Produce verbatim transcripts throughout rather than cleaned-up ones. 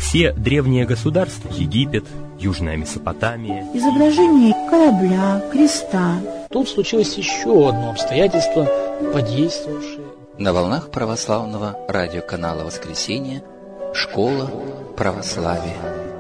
Все древние государства – Египет, Южная Месопотамия. Изображение корабля, креста. Тут случилось еще одно обстоятельство, подействовавшее. На волнах православного радиоканала «Воскресенье» «Школа православия».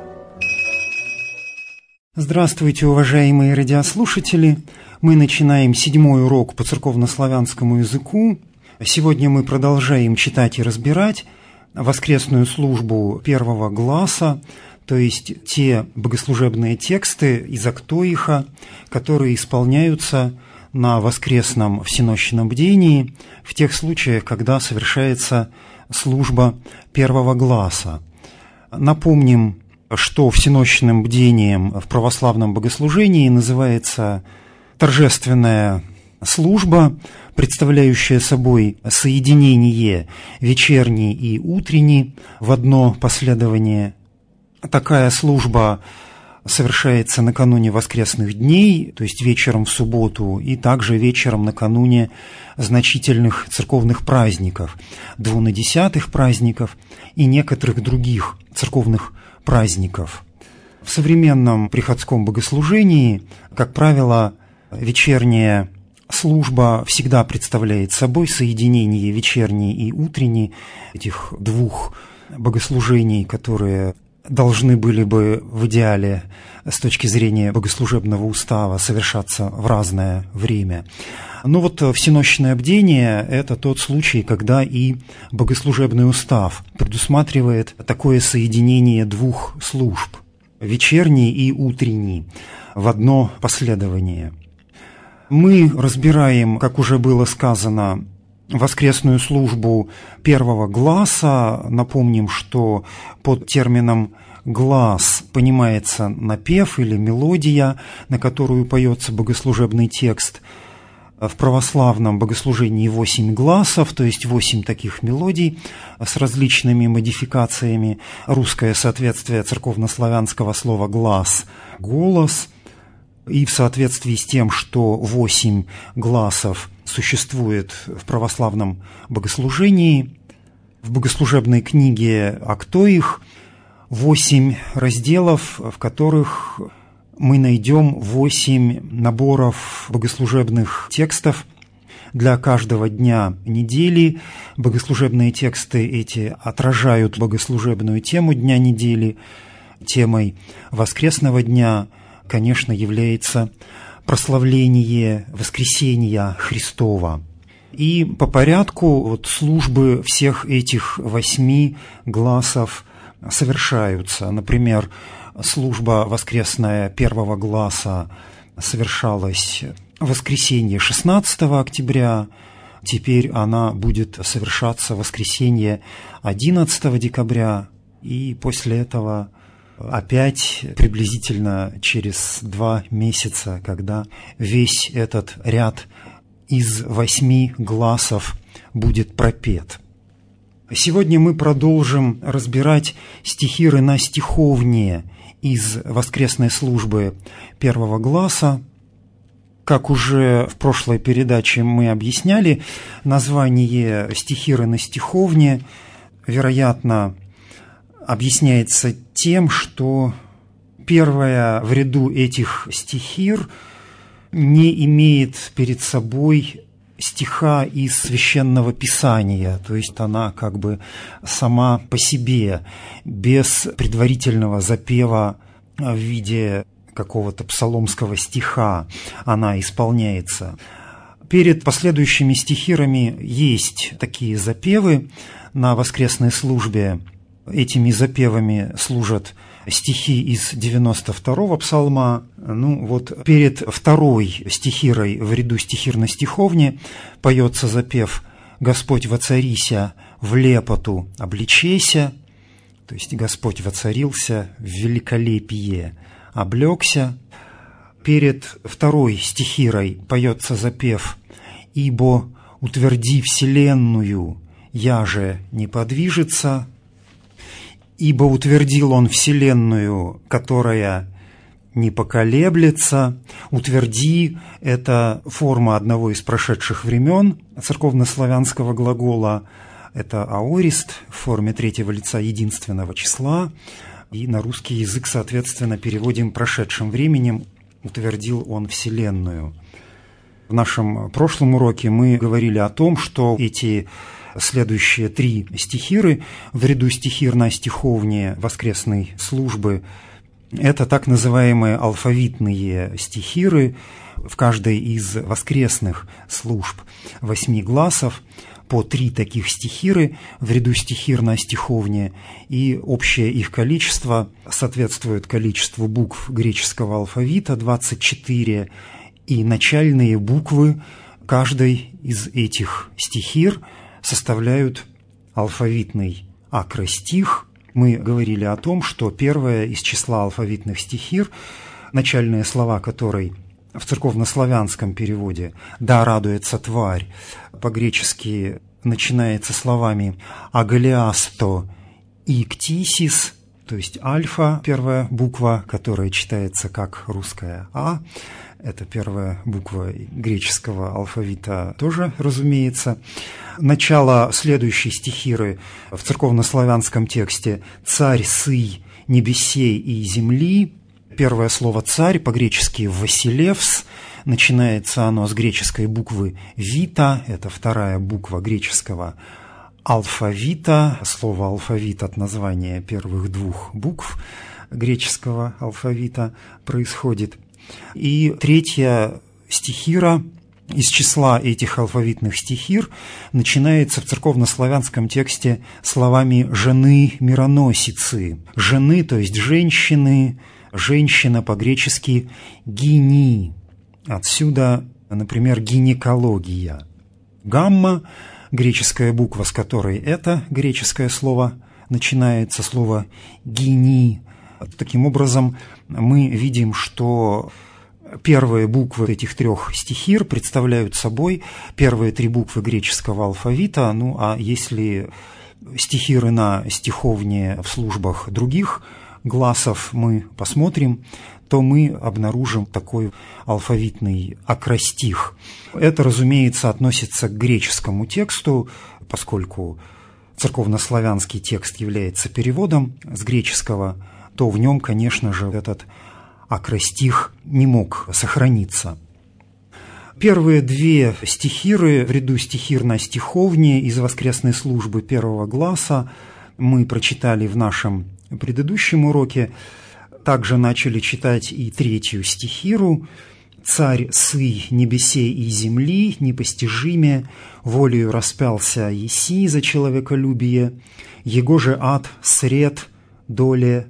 Здравствуйте, уважаемые радиослушатели! Мы начинаем седьмой урок по церковнославянскому языку. Сегодня мы продолжаем читать и разбирать воскресную службу первого гласа, то есть те богослужебные тексты из Актоиха, которые исполняются на воскресном всенощном бдении в тех случаях, когда совершается служба первого гласа. Напомним, что всенощным бдением в православном богослужении называется торжественная служба, представляющая собой соединение вечерней и утренней в одно последование. Такая служба совершается накануне воскресных дней, то есть вечером в субботу, и также вечером накануне значительных церковных праздников, двунадесятых праздников и некоторых других церковных праздников. В современном приходском богослужении, как правило, вечерняя служба всегда представляет собой соединение вечерней и утренней, этих двух богослужений, которые должны были бы в идеале с точки зрения богослужебного устава совершаться в разное время. Но вот всенощное бдение – это тот случай, когда и богослужебный устав предусматривает такое соединение двух служб – вечерней и утренней в одно последование. Мы разбираем, как уже было сказано, воскресную службу первого гласа. Напомним, что под термином «глас» понимается напев или мелодия, на которую поется богослужебный текст. В православном богослужении восемь гласов, то есть восемь таких мелодий с различными модификациями. Русское соответствие церковнославянского слова «глас» – «голос». И в соответствии с тем, что восемь гласов существует в православном богослужении, в богослужебной книге Актоих восемь разделов, в которых мы найдем восемь наборов богослужебных текстов для каждого дня недели. Богослужебные тексты эти отражают богослужебную тему дня недели. Темой воскресного дня, конечно, является прославление воскресения Христова. И по порядку вот службы всех этих восьми гласов совершаются. Например, служба воскресная первого гласа совершалась в воскресенье шестнадцатого октября, теперь она будет совершаться в воскресенье одиннадцатого декабря, и после этого опять приблизительно через два месяца, когда весь этот ряд из восьми гласов будет пропет. Сегодня мы продолжим разбирать стихиры на стиховне из воскресной службы первого гласа. Как уже в прошлой передаче мы объясняли, название стихиры на стиховне, вероятно, объясняется тем, что первая в ряду этих стихир не имеет перед собой стиха из Священного Писания, то есть она как бы сама по себе, без предварительного запева в виде какого-то псаломского стиха она исполняется. Перед последующими стихирами есть такие запевы на воскресной службе. Этими запевами служат стихи из девяносто второго псалма. Ну вот перед второй стихирой в ряду стихир на стиховне поется запев «Господь воцарися, в лепоту обличейся», то есть Господь воцарился, в великолепие облегся. Перед второй стихирой поется запев «Ибо утверди вселенную, я же не подвижется», «Ибо утвердил он вселенную, которая не поколеблется». «Утверди» – это форма одного из прошедших времен церковнославянского глагола Это аорист в форме третьего лица единственного числа. И на русский язык, соответственно, переводим прошедшим временем. Утвердил он Вселенную. В нашем прошлом уроке мы говорили о том, что эти следующие три стихиры в ряду стихир на стиховне воскресной службы – это так называемые алфавитные стихиры в каждой из воскресных служб восьми гласов. По три таких стихиры в ряду стихир на стиховне, и общее их количество соответствует количеству букв греческого алфавита – двадцать четыре, и начальные буквы каждой из этих стихир составляют алфавитный акростих. Мы говорили о том, что первое из числа алфавитных стихир, начальные слова которой в церковнославянском переводе «да радуется тварь» по-гречески начинается словами «агалиасто и ктисис», то есть альфа, первая буква, которая читается как русская «а», это первая буква греческого алфавита тоже, разумеется. Начало следующей стихиры в церковнославянском тексте «царь сый небесей и земли». Первое слово «царь» по-гречески «василевс». Начинается оно с греческой буквы «вита». Это вторая буква греческого алфавита. Слово «алфавит» от названия первых двух букв греческого алфавита происходит. И третья стихира из числа этих алфавитных стихир начинается в церковнославянском тексте словами «жены-мироносицы». «Жены», то есть «женщины», «женщина» по-гречески «гини». Отсюда, например, гинекология. Гамма, греческая буква, с которой это греческое слово начинается, слово «гини». Таким образом, мы видим, что первые буквы этих трех стихир представляют собой первые три буквы греческого алфавита. Ну, а если стихиры на стиховне в службах других гласов мы посмотрим, то мы обнаружим такой алфавитный акростих. Это, разумеется, относится к греческому тексту, поскольку церковнославянский текст является переводом с греческого, то в нем, конечно же, этот акростих не мог сохраниться. Первые две стихиры в ряду стихир на стиховне из воскресной службы первого гласа мы прочитали в нашем предыдущем уроке. Также начали читать и третью стихиру «Царь сый небесей и земли, непостижиме, волею распялся еси за человеколюбие, его же ад сред доле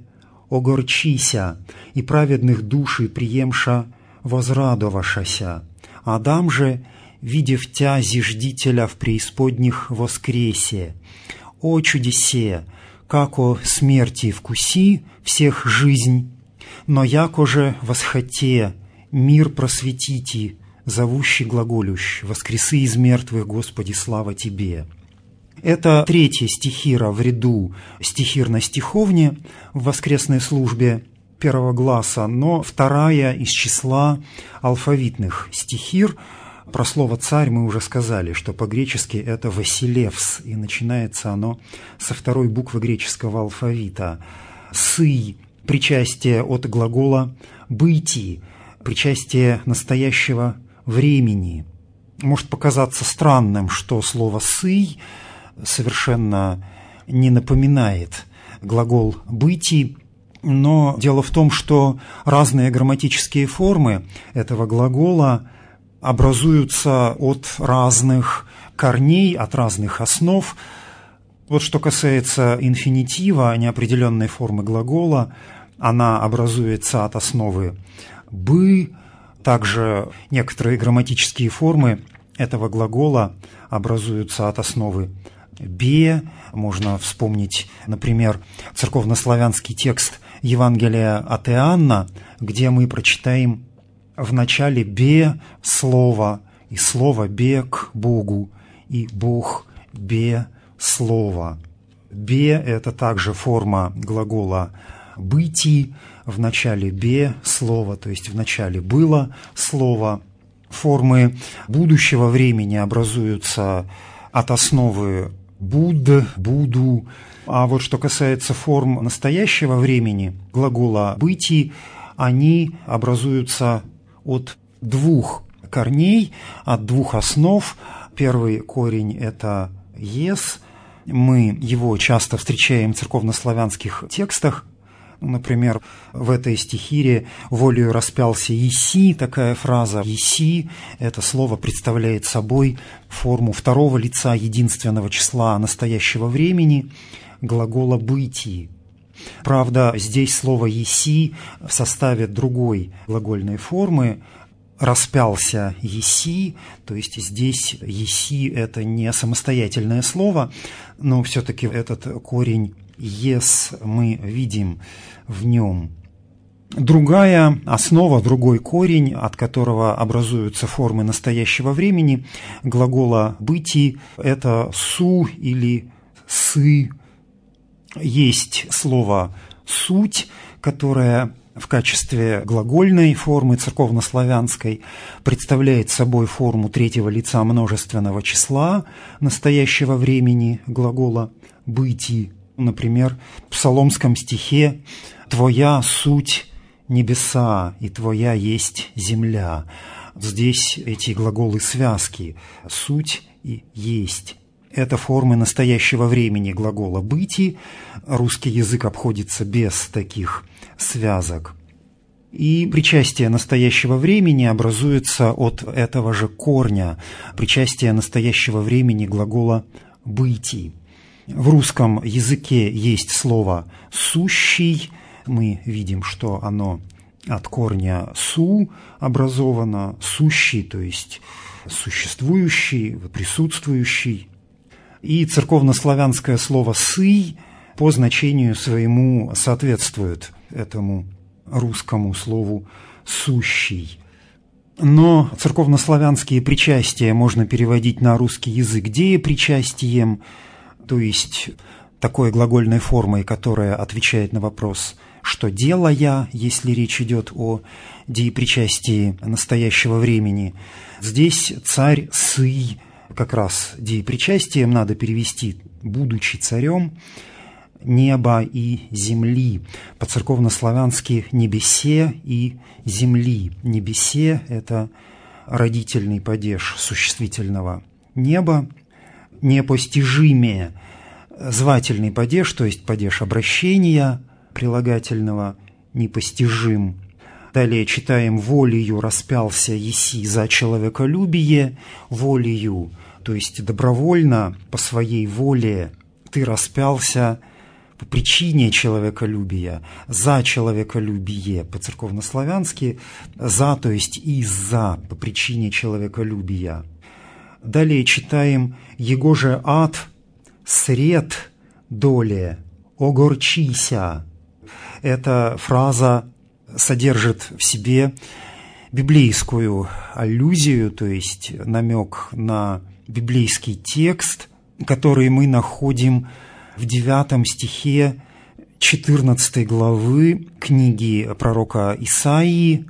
огорчися, и праведных души приемша возрадовашася. Адам же, видев тя зиждителя в преисподних воскресе, о чудесе, како смерти вкуси всех жизнь, но яко же восхоте мир просветити, зовущий глаголющ, воскресы из мертвых, Господи, слава Тебе». Это третья стихира в ряду стихир на стиховне в воскресной службе первого гласа, но вторая из числа алфавитных стихир. Про слово «царь» мы уже сказали, что по-гречески это «василевс», и начинается оно со второй буквы греческого алфавита. «Сый» – причастие от глагола «быти», причастие настоящего времени. Может показаться странным, что слово «сый» совершенно не напоминает глагол «быти», но дело в том, что разные грамматические формы этого глагола образуются от разных корней, от разных основ. Вот что касается инфинитива, неопределенной формы глагола, она образуется от основы «бы». Также некоторые грамматические формы этого глагола образуются от основы «бе». Можно вспомнить, например, церковнославянский текст Евангелия от Иоанна, где мы прочитаем в начале «бе» слово, и слово «бе» к Богу, и Бог «бе» слово. «Бе» – это также форма глагола «быти», в начале «бе» слово, то есть в начале было слово. Формы будущего времени образуются от основы буд, буду. А вот что касается форм настоящего времени, глагола «быти», они образуются от двух корней, от двух основ. Первый корень – это «ес». Мы его часто встречаем в церковнославянских текстах. Например, в этой стихире «волею распялся еси», такая фраза «еси», это слово представляет собой форму второго лица единственного числа настоящего времени, глагола «быти». Правда, здесь слово «еси» в составе другой глагольной формы «распялся еси», то есть здесь «еси» – это не самостоятельное слово, но все-таки этот корень «ес» мы видим в нем. Другая основа, другой корень, от которого образуются формы настоящего времени, глагола «быти» – это «су» или «сы». Есть слово «суть», которое в качестве глагольной формы церковнославянской представляет собой форму третьего лица множественного числа настоящего времени, глагола «быти». Например, в псаломском стихе «Твоя суть небеса, и Твоя есть земля». Здесь эти глаголы связки «суть» и «есть». Это формы настоящего времени глагола «быти». Русский язык обходится без таких связок. И причастие настоящего времени образуется от этого же корня, причастие настоящего времени глагола «быти». В русском языке есть слово «сущий». Мы видим, что оно от корня «су» образовано, «сущий», то есть существующий, присутствующий. И церковнославянское слово «сый» по значению своему соответствует этому русскому слову «сущий». Но церковнославянские причастия можно переводить на русский язык деепричастием, то есть такой глагольной формой, которая отвечает на вопрос «что делая?», если речь идет о деепричастии настоящего времени. Здесь царь Сый, как раз деепричастием надо перевести «будучи царем неба и земли», по-церковнославянски «небесе» и «земли». «Небесе» – это родительный падеж существительного «неба», «непостижимее» – звательный падеж, то есть падеж обращения прилагательного «непостижим». Далее читаем «волею распялся еси за человеколюбие», «волею», то есть добровольно, по своей воле ты распялся по причине человеколюбия, за человеколюбие, по-церковнославянски «за», то есть «из-за», по причине человеколюбия. Далее читаем «Егоже ад сред доле огорчися». Эта фраза содержит в себе библейскую аллюзию, то есть намек на библейский текст, который мы находим в девятом стихе четырнадцатой главы книги пророка Исаии.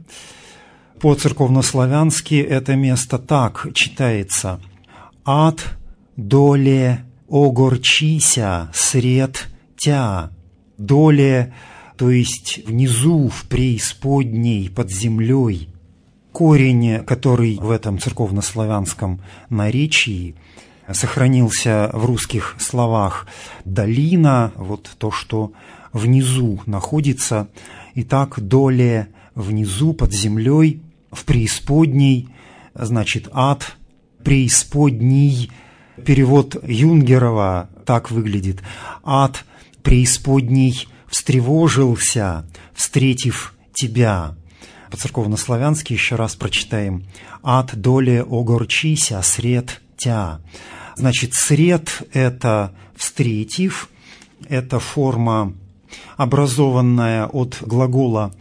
По-церковнославянски это место так читается: «Ад доле огорчися сред тя». Доле, то есть внизу, в преисподней, под землей. Корень, который в этом церковнославянском наречии сохранился в русских словах «долина», вот то, что внизу находится. Итак, доле внизу, под землей, в преисподней, значит, ад, преисподний. Перевод Юнгерова так выглядит: ад преисподний встревожился, встретив тебя. По-церковнославянски еще раз прочитаем: ад доле огорчися сред тя. Значит, сред – это встретив, это форма, образованная от глагола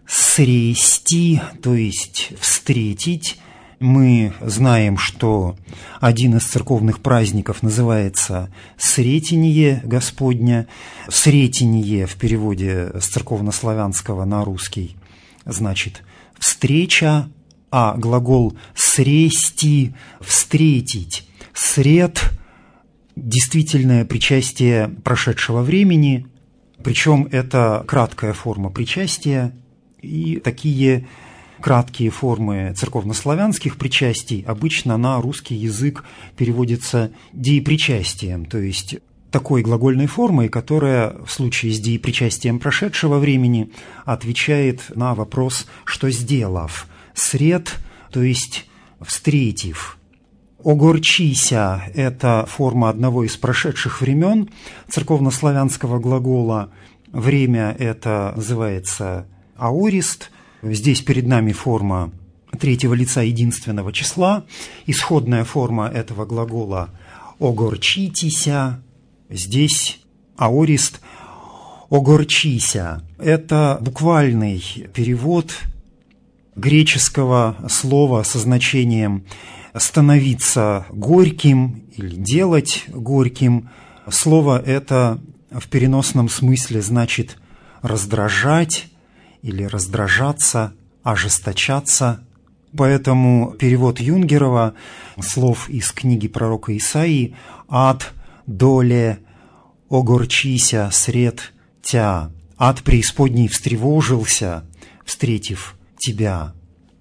срести, то есть встретить. Мы знаем, что один из церковных праздников называется Сретение Господня. Сретение в переводе с церковнославянского на русский значит встреча, а глагол срести – встретить. Сред действительное причастие прошедшего времени, причем это краткая форма причастия, и такие краткие формы церковнославянских причастий обычно на русский язык переводятся деепричастием, то есть такой глагольной формой, которая в случае с деепричастием прошедшего времени отвечает на вопрос «что сделав?», «сред», то есть «встретив». «Огорчися» – это форма одного из прошедших времен церковнославянского глагола. Время это называется аорист. Здесь перед нами форма третьего лица единственного числа. Исходная форма этого глагола «огорчитися». Здесь аорист «огорчися». Это буквальный перевод греческого слова со значением «становиться горьким» или «делать горьким». Слово это в переносном смысле значит «раздражать» или «раздражаться», «ожесточаться». Поэтому перевод Юнгерова слов из книги пророка Исаии «ад доле огорчися сред тя», «ад преисподней встревожился, встретив тебя».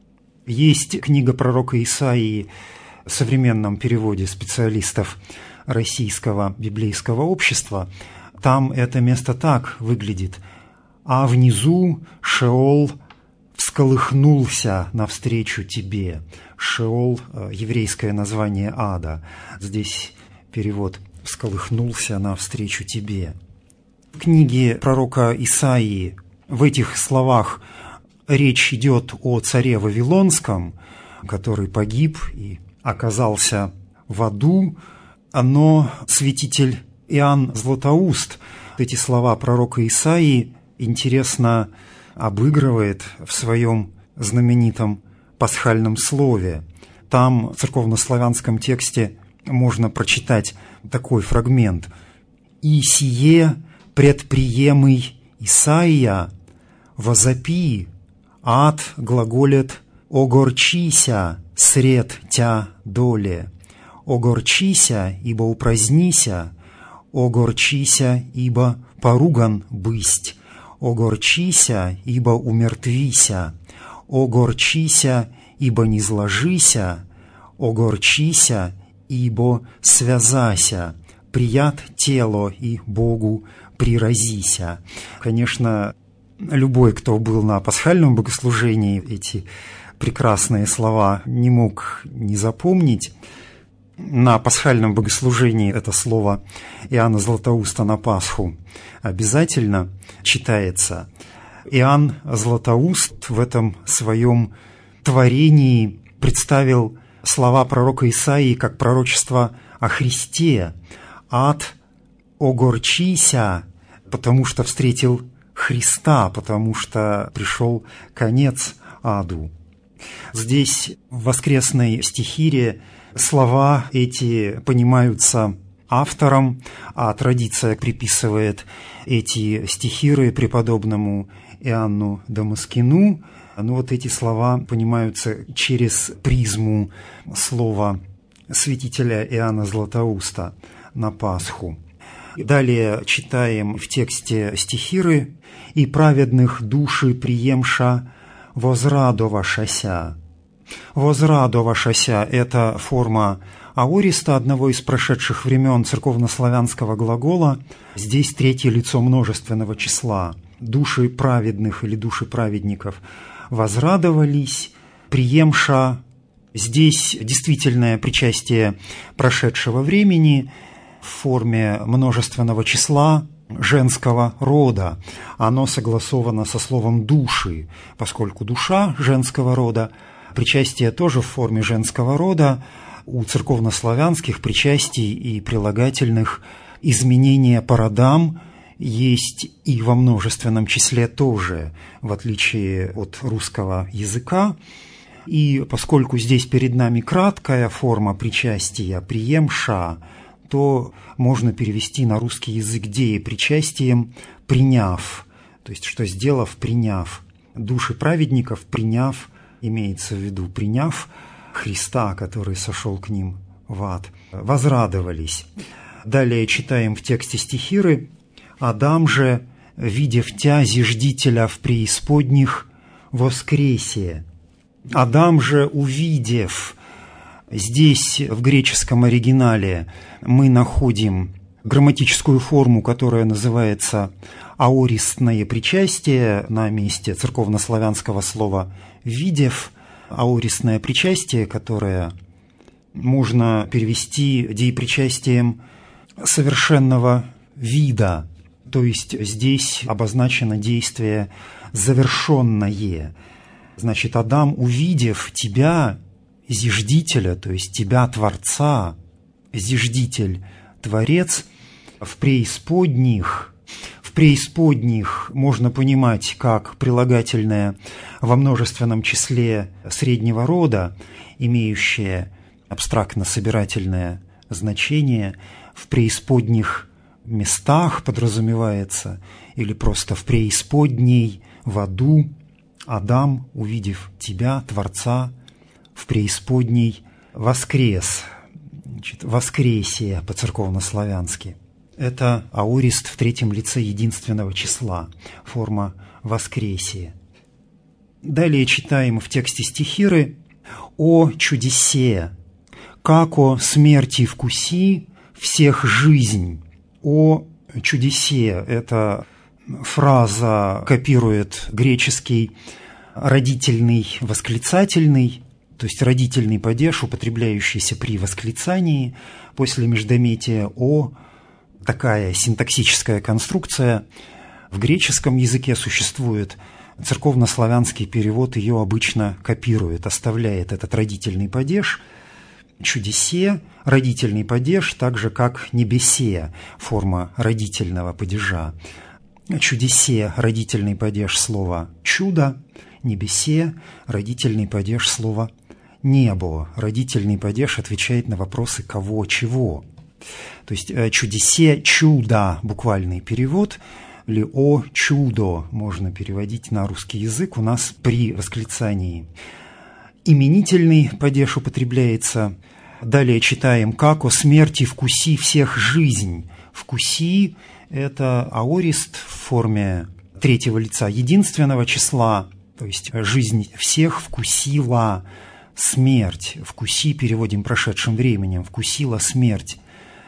Есть книга пророка Исаии в современном переводе специалистов Российского библейского общества. Там это место так выглядит: «А внизу Шеол всколыхнулся навстречу тебе». Шеол – еврейское название ада. Здесь перевод «всколыхнулся навстречу тебе». В книге пророка Исаии в этих словах речь идет о царе Вавилонском, который погиб и оказался в аду, но святитель Иоанн Златоуст эти слова пророка Исаии интересно обыгрывает в своем знаменитом пасхальном слове. Там в церковнославянском тексте можно прочитать такой фрагмент: «И сие предприемый Исаия возопи, ад глаголет огорчися сред тя доле, огорчися, ибо упразднися, огорчися, ибо поруган бысть, огорчися, ибо умертвися, огорчися, ибо низложися, огорчися, ибо связася, прият тело и Богу приразися». Конечно, любой, кто был на пасхальном богослужении, эти прекрасные слова не мог не запомнить. На пасхальном богослужении это слово Иоанна Златоуста на Пасху обязательно читается. Иоанн Златоуст в этом своем творении представил слова пророка Исаии как пророчество о Христе. «Ад огорчися», потому что встретил Христа, потому что пришел конец аду. Здесь в воскресной стихире слова эти понимаются автором, а традиция приписывает эти стихиры преподобному Иоанну Дамаскину. Но вот эти слова понимаются через призму слова святителя Иоанна Златоуста на Пасху. Далее читаем в тексте стихиры: «И праведных души приемша возрадовашася». «Возрадовашася» – это форма аориста, одного из прошедших времен церковнославянского глагола. Здесь третье лицо множественного числа. Души праведных или души праведников возрадовались, приемша. Здесь действительное причастие прошедшего времени в форме множественного числа женского рода. Оно согласовано со словом «души», поскольку душа женского рода, причастие тоже в форме женского рода. У церковнославянских причастий и прилагательных изменения по родам есть и во множественном числе тоже, в отличие от русского языка. И поскольку здесь перед нами краткая форма причастия «приемша», то можно перевести на русский язык деепричастием «приняв», то есть что сделав, приняв. Души праведников, приняв, имеется в виду, приняв Христа, который сошел к ним в ад, возрадовались. Далее читаем в тексте стихиры: «Адам же, видев тя, зиждителя в преисподних, воскресе». Адам же, увидев. Здесь в греческом оригинале мы находим грамматическую форму, которая называется аористное причастие на месте церковнославянского слова «видев». Аористное причастие, которое можно перевести деепричастием совершенного вида, то есть здесь обозначено действие завершенное. Значит, Адам, увидев тебя, зиждителя, то есть тебя, Творца, зиждитель, Творец, в преисподних. В преисподних можно понимать как прилагательное во множественном числе среднего рода, имеющее абстрактно-собирательное значение. В преисподних местах подразумевается, или просто в преисподней, в аду. Адам, увидев тебя, Творца, в преисподней, воскрес. Значит, воскресие по-церковнославянски. Это аорист в третьем лице единственного числа, форма воскресия. Далее читаем в тексте стихиры: «О чудесе, како смерти вкуси всех жизнь». «О чудесе» – это фраза копирует греческий родительный восклицательный, то есть родительный падеж, употребляющийся при восклицании после междометия «о». Такая синтаксическая конструкция в греческом языке существует. Церковнославянский перевод ее обычно копирует, оставляет этот родительный падеж. Чудесе, родительный падеж, так же как небесе, форма родительного падежа. Чудесе, родительный падеж слова «чудо», небесе, родительный падеж слова «небо». Родительный падеж отвечает на вопросы «кого», «чего». То есть чудесе, чудо, буквальный перевод, или о чудо можно переводить на русский язык у нас при восклицании. Именительный падеж употребляется. Далее читаем: «Како смерти вкуси всех жизнь». «Вкуси» – это аорист в форме третьего лица единственного числа, то есть жизнь всех вкусила смерть. «Вкуси» переводим прошедшим временем. «Вкусила смерть».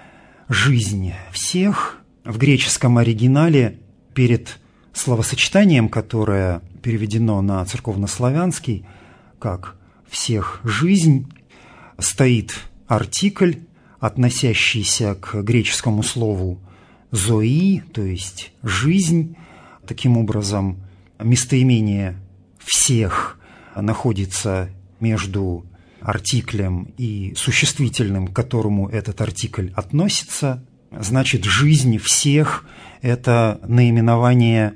Жизнь всех. В греческом оригинале перед словосочетанием, которое переведено на церковнославянский как «всех жизнь», стоит артикль, относящийся к греческому слову «зои», то есть «жизнь». Таким образом, местоимение «всех» находится между артиклем и существительным, к которому этот артикль относится. Значит, жизнь всех – это наименование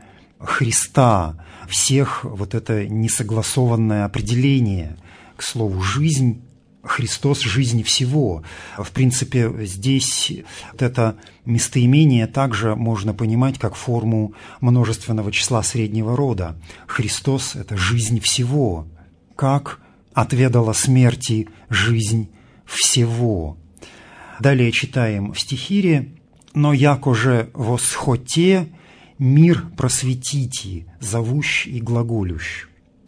Христа, всех вот это несогласованное определение к слову «жизнь». Христос – жизнь всего. В принципе, здесь вот это местоимение также можно понимать как форму множественного числа среднего рода. Христос – это жизнь всего. Как отведала смерти жизнь всего. Далее читаем в стихире: «Но яко же восхоте мир просветити, зовущ и глаголющ».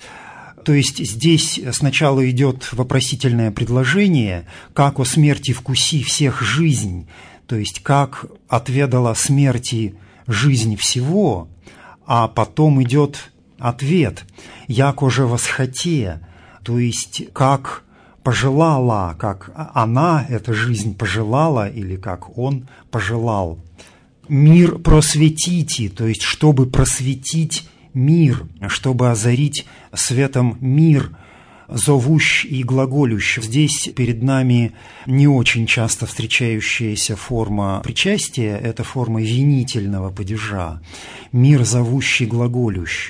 То есть здесь сначала идет вопросительное предложение: «Как о смерти вкуси всех жизнь», то есть «как отведала смерти жизнь всего», а потом идет ответ: «Яко же восхоте», то есть «как пожелала», как она, эта жизнь, пожелала, или как он пожелал. «Мир просветите», то есть чтобы просветить мир, чтобы озарить светом мир, зовущ и глаголющ. Здесь перед нами не очень часто встречающаяся форма причастия, это форма винительного падежа. Мир зовущий, глаголющ.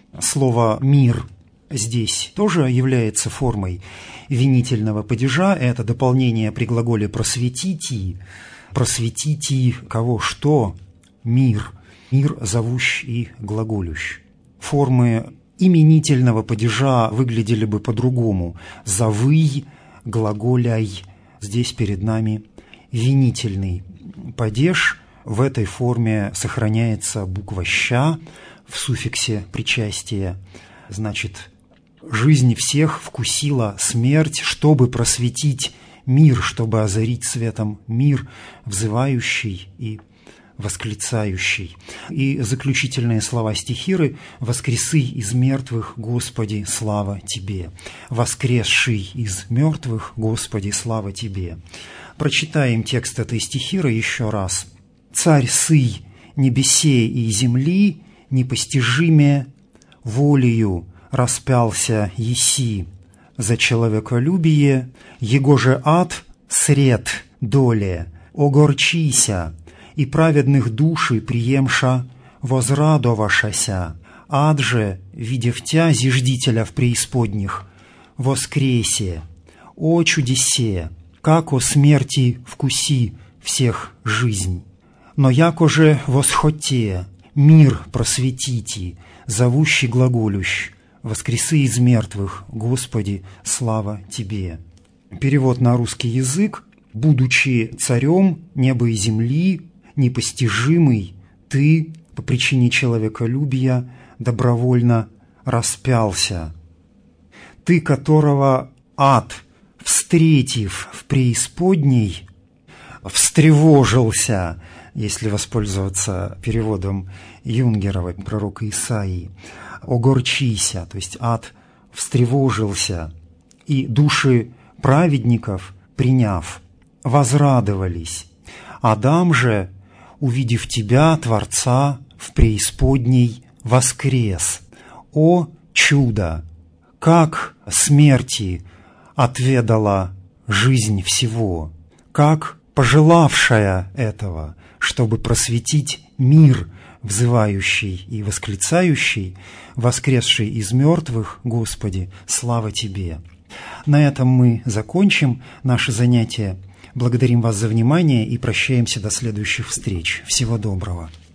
Слово «мир» здесь тоже является формой винительного падежа. Это дополнение при глаголе «просветите». «Просветите» кого, что? Мир. Мир зовущ и глаголющ. Формы именительного падежа выглядели бы по-другому. «Зовый», «глаголяй». Здесь перед нами винительный падеж. В этой форме сохраняется буква «ща» в суффиксе причастия. Значит, жизнь всех вкусила смерть, чтобы просветить мир, чтобы озарить светом мир, взывающий и восклицающий. И заключительные слова стихиры: «Воскресы из мертвых, Господи, слава Тебе! Воскресший из мертвых, Господи, слава Тебе!» Прочитаем текст этой стихиры еще раз. «Царь сый небесе и земли, непостижиме волею распялся еси за человеколюбие, его же ад сред доле, огорчися, и праведных души приемша возрадовашася, ад же, видев тя, зиждителя в преисподних, воскресе, о чудесе, как о смерти вкуси всех жизнь. Но яко же восхоте, мир просветите, зовущий глаголющ, воскресы из мертвых, Господи, слава Тебе». Перевод на русский язык: «Будучи царем неба и земли, непостижимый, Ты по причине человеколюбия добровольно распялся. Ты, которого ад, встретив в преисподней, встревожился», если воспользоваться переводом Юнгерова, пророка Исаии, «огорчися», то есть ад встревожился, и души праведников, приняв, возрадовались. Адам же, увидев тебя, Творца, в преисподней воскрес. О чудо! Как смерти отведала жизнь всего, как пожелавшая этого, чтобы просветить мир, взывающий и восклицающий, воскресший из мертвых, Господи, слава Тебе. На этом мы закончим наше занятие. Благодарим вас за внимание и прощаемся до следующих встреч. Всего доброго.